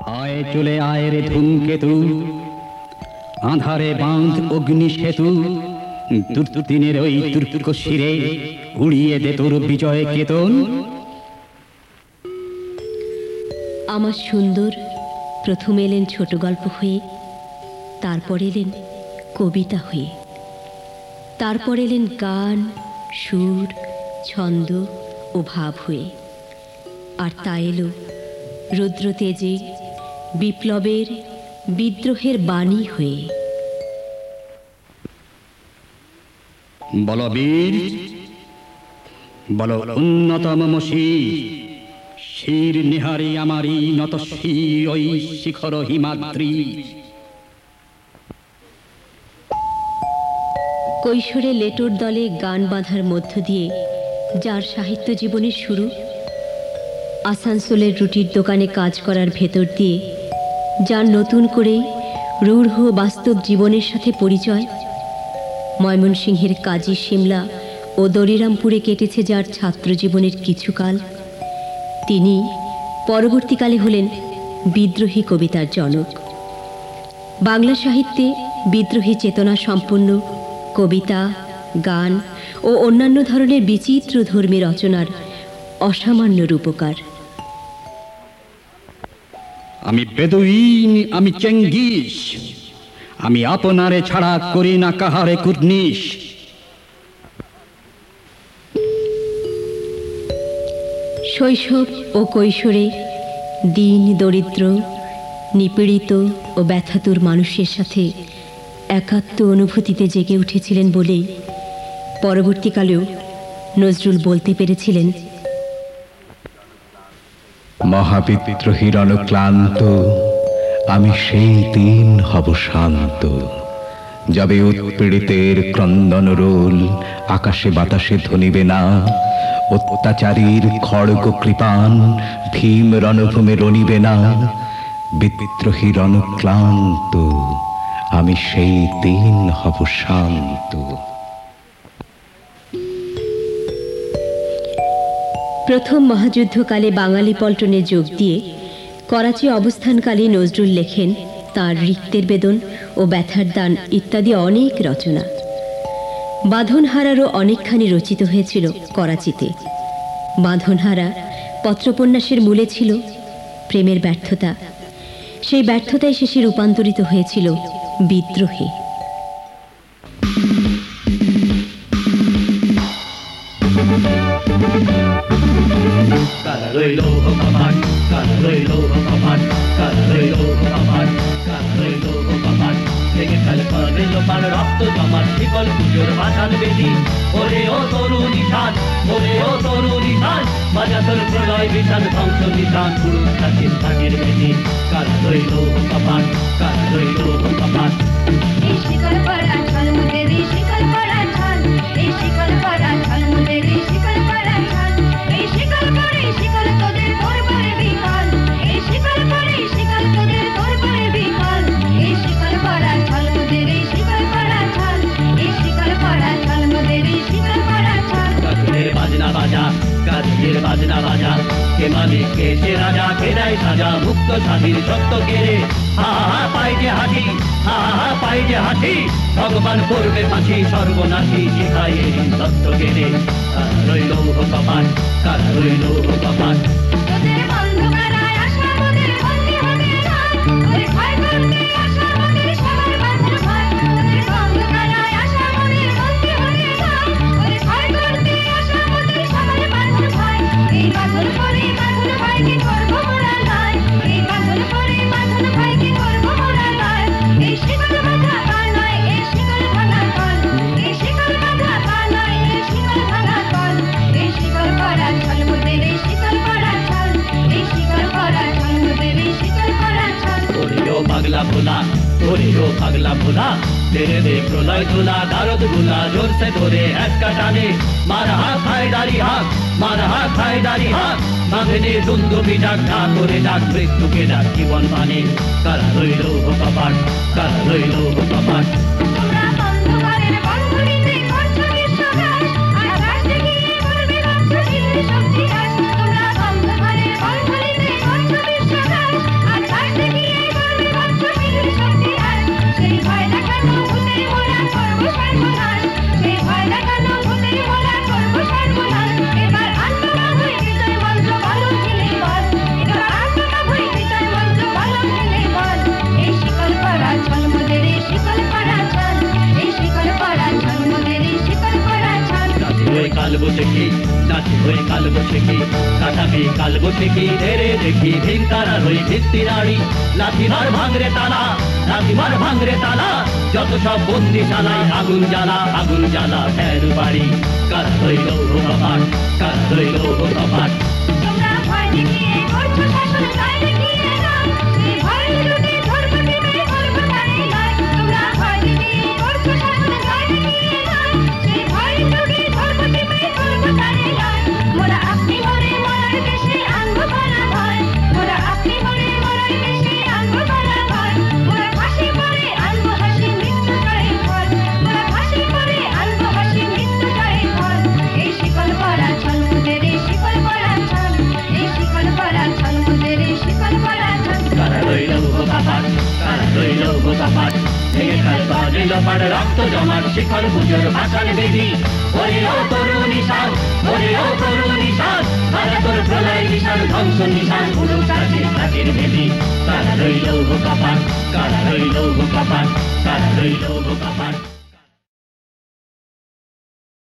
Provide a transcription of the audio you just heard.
আয় চলে আয় রে ধূমকেতু, আঁধারে বাঁধ অগ্নি সেতু, দুর্দিনের ওই দুর্গ শিরে উড়িয়ে দে তোর বিজয় কেতন। আমার সুন্দর প্রথম এলেন ছোট গল্প হয়ে, তারপর এলেন কবিতা হয়ে, তারপর এলেন গান, সুর, ছন্দ ও ভাব হয়ে, আর তা এলো রুদ্র তেজে বিপ্লবের বিদ্রোহের বাণী হয়ে। বল বীর, বল উন্নতম শির, শির নিহারি আমারি নত শির ওই শিখর হিমাদ্রি। কৈশোরে লেটোর দলে গান বাঁধার মধ্য দিয়ে যার সাহিত্য জীবনের শুরু, আসানসোলের রুটির দোকানে কাজ করার ভেতর দিয়ে যার নতুন করে রূঢ় বাস্তব জীবনের সাথে পরিচয়, ময়মনসিংহের কাজী সিমলা ও দরিরামপুরে কেটেছে যার ছাত্র জীবনের কিছুকাল, তিনি পরবর্তীকালে হলেন বিদ্রোহী কবিতার জনক। বাংলা সাহিত্যে বিদ্রোহী চেতনা সম্পন্ন কবিতা, গান ও অন্যান্য ধরনের বিচিত্র ধর্মী রচনার অসামান্য রূপকার। আমি বেদুইন, আমি চেঙ্গিস, আমি আপনারে ছাড়া করি না কাহারে কুর্নিশ। শৈশব ও কৈশোরে দীন দরিদ্র, নিপীড়িত ও ব্যথাতুর মানুষের সাথে একাত্ম অনুভূতিতে জেগে উঠেছিলেন বলেই পরবর্তীকালেও নজরুল বলতে পেরেছিলেন, মহাবিদ্রোহীর অনুক্লান্ত আমি সেই দিন হব শান্ত, যাবে উৎপীড়িতের ক্রন্দন রোল আকাশে বাতাসে ধ্বনিবে না, অত্যাচারীর খড়গ কৃপান ভীম রণভূমে রণিবে না, বিদ্রোহীর অনুক্লান্ত আমি সেই দিন হব শান্ত। প্রথম মহাযুদ্ধকালে বাঙালি পল্টনে যোগ দিয়ে করাচি অবস্থানকালে নজরুল লেখেন তাঁর রিক্তের বেদন ও ব্যথার দান ইত্যাদি অনেক রচনা। বাঁধনহারারও অনেকখানি রচিত হয়েছিল করাচিতে। বাঁধনহারা পত্রোপন্যাসের মূলে ছিল প্রেমের ব্যর্থতা, সেই ব্যর্থতায় শেষে রূপান্তরিত হয়েছিল বিদ্রোহে। রক্ত জমার শিকল পুজোর বাঁচান বেদি, ওরে ও তরু নিশান, ওরে ও তরু নিশান, বাজাতর প্রলয় বিশান ধ্বংস নিশান, পুরুষ থাকেন থাকের বেদি, কারা রইল কপাট, কারা রইল কপাট। এই শিকল পাড়া ছল মুদের, এই শিকল পাড়া ছল, এই শিকল পাড়া ছল মুদের, এই শিকল পাড়া ছল, এই শিকল পরে শিকল তোদের তোরবারে বিকাল, এই শিকল পরে শিকল তোদের তোরবারে বিকাল, এই শিকল পাড়া ছল মুদের, এই শিকল পাড়া ছল, এই শিকল পাড়া ছল মুদের, এই শিকল পাড়া ছল। গাছের বাজনা বাজা, গাছের বাজনা বাজা, কে মালিক কে সে রাজা, কে দেয় সাজা মুক্ত স্বাধীন সত্য কেড়ে, হা হা পাই যে হাসি, হা হা পাই যে হাসি, ভগবান করবে ফাঁসি সর্বনাশী, শিখায় সত্য কেড়ে, কারা রইল কপাট, কারা রইল কপাট। তোদের বন্ধুকারায় আশা মোদের বন্দী হবে না, ওরে ভয় করতে আশা মোদের সবার বাঁধন ভয়, তোদের বন্ধুকারায় আশা মোদের বন্দী হবে না, ওরে ভয় করতে আশা মোদের সবার বাঁধন ভয়, এই বাঁধন পরে বাঁধন ভয়কে করব মোরা লয়, এই বাঁধন পরে বাঁধন ভয়কে করব মোরা লয়, এই শিকল বাঁধা পা নয়, এই শিকল ভাঙা কল, এই শিকল বাঁধা পা নয়, এই শিকল ভাঙা কল, এই শিকল পড়া ছল মুদের, এই শিকল পড়া ছল, এই শিকল পড়া ছল মুদের, এই শিকল পড়া ছল। ওরেও পাগলা ভোলা, ওরেও পাগলা ভোলা, তেরে দে প্রলয় তোলা, দারদ গুলা জোরসে ধরে একটা টানে, মার হাত খায় দাড়ি হাত, মার হাত খায় দাড়ি হাত, বাঁধনে দুন্দুবি ডাক ডাক করে ডাক মৃত্যুকে ডাক জীবন মানে, কারা রইল কপাট, কারা রইল কপাট। তোমরা বন্ধুঘরের বন্ধুরিতে করছো বিশ্বঘাস, আর ঘাস দেখিয়ে করবে রাষ্ট্রশীলের শক্তি হ্রাস, তোমরা বন্ধুঘরের বন্ধুরিতে করছো বিশ্বঘাস, আর ঘাস কালবৈশাখী কাটাবি কালবৈশাখী ধীরে দেখি ভিনতারা রই ভিত্তি নাড়ি লাথিমার ভাঙরে তালা লাথিমার ভাঙরে তালা যত সব বন্দিশালায় আগুন জ্বালা ফের বাড়ি কার হইল কপাট কার হইল কপাট তোমরা ভয় দেখিয়ে করছো শাসন তাই দেখিয়ে না সেই ভয়ের লুটে ধরবো টিপে ধরবো তারে নয় তোমরা ভয় দেখিয়ে করছো শাসন তাই দেখিয়ে না সেই ভয়ের লুটে ধরবো টিপে ধরবো তারে নয় মোরা আপনি মরে মরার দেশে আনবো পারা ভয় মোরা আপনি মরে মরার দেশে আনবো পারা ভয় মোরা ফাঁসি পরে আনবো হাসি মৃত্যু জয় ফল মোরা ফাঁসি পরে আনবো হাসি মৃত্যু জয় ফল এই শিকল পরা ছল মুদের এই শিকল পরা ছল এই শিকল পরা ছল মুদের এই শিকল পরা ছল কারা রইল কপাট কারা রইল কপাট ভেঙে ফেলবা নিল পাড় রক্ত জমাট শিখর পুজোর ভাষার বেদি ওরে ও তরুণ নিশান ওরে ও তরুণ নিশান কারা তোর প্রলয় নিশান ধ্বংস নিশান পুরো চাকির বেদি কারা রইল কপাট কারা রইল কপাট কারা রইল কপাট